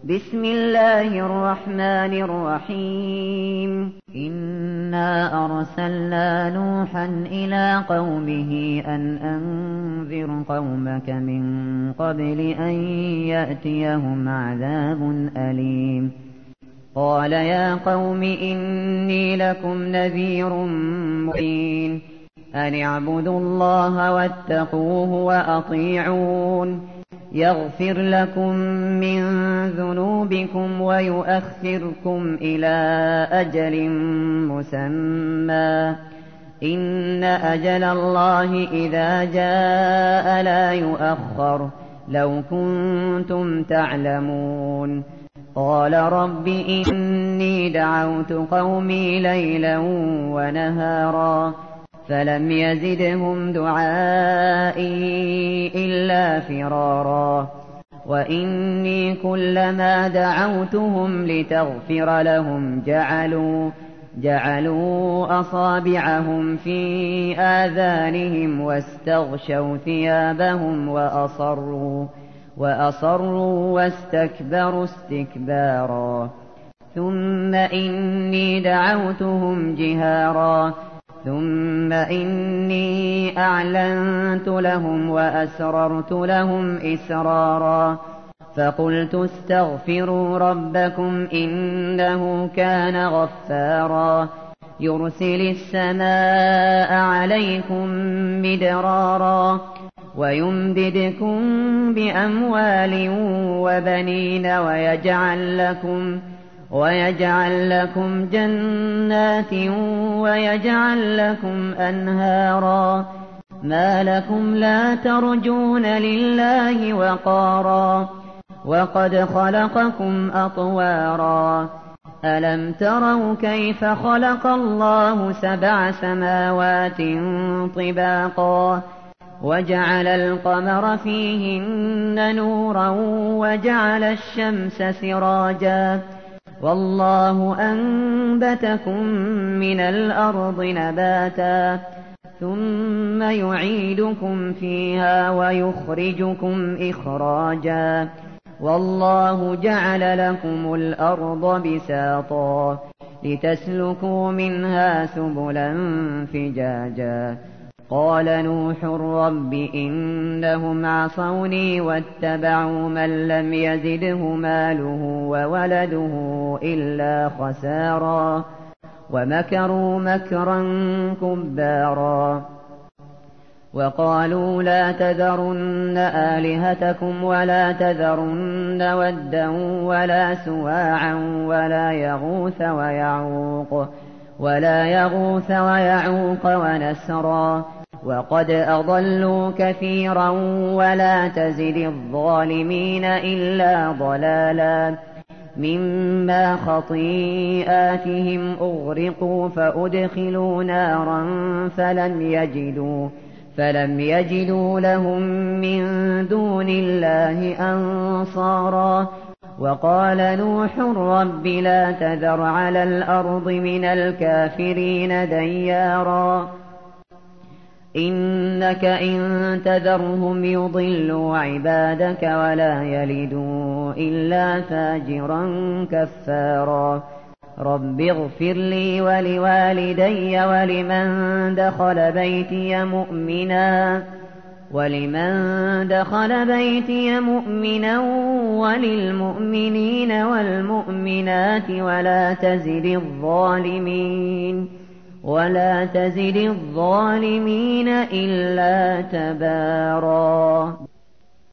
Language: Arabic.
بسم الله الرحمن الرحيم إنا أرسلنا نوحا إلى قومه أن أنذر قومك من قبل أن يأتيهم عذاب أليم قال يا قوم إني لكم نذير مبين أن اعبدوا الله واتقوه وأطيعون يغفر لكم من ذنوبكم ويؤخركم إلى أجل مسمى إن أجل الله إذا جاء لا يؤخر لو كنتم تعلمون قال رب إني دعوت قومي ليلا ونهارا فلم يزدهم دعائي إلا فرارا وإني كلما دعوتهم لتغفر لهم جعلوا أصابعهم في آذانهم واستغشوا ثيابهم وأصروا واستكبروا استكبارا ثم إني دعوتهم جهارا ثم إني أعلنت لهم وأسررت لهم إسرارا فقلت استغفروا ربكم إنه كان غفارا يرسل السماء عليكم مدرارا ويمددكم بأموال وبنين ويجعل لكم جنات ويجعل لكم أنهارا ما لكم لا ترجون لله وقارا وقد خلقكم أطوارا ألم تروا كيف خلق الله 7 سماوات طباقا وجعل القمر فيهن نورا وجعل الشمس سراجا والله أنبتكم من الأرض نباتا ثم يعيدكم فيها ويخرجكم إخراجا والله جعل لكم الأرض بساطا لتسلكوا منها سبلا فجاجا قال نوح رب إنهم عصوني واتبعوا من لم يزده ماله وولده إلا خسارا ومكروا مكرا كبارا وقالوا لا تذرن آلهتكم ولا تذرن ودا ولا سواعا ولا يغوث ويعوق ونسرا وقد أضلوا كثيرا ولا تزد الظالمين إلا ضلالا مما خطيئاتهم أغرقوا فأدخلوا نارا فلم يجدوا لهم من دون الله أنصارا وقال نوح رب لا تذر على الأرض من الكافرين ديارا إنك إن تذرهم يضلوا عبادك ولا يلدوا إلا فاجرا كفارا رب اغفر لي ولوالدي ولمن دخل بيتي مؤمنا وللمؤمنين والمؤمنات ولا تزد الظالمين إلا تبارا.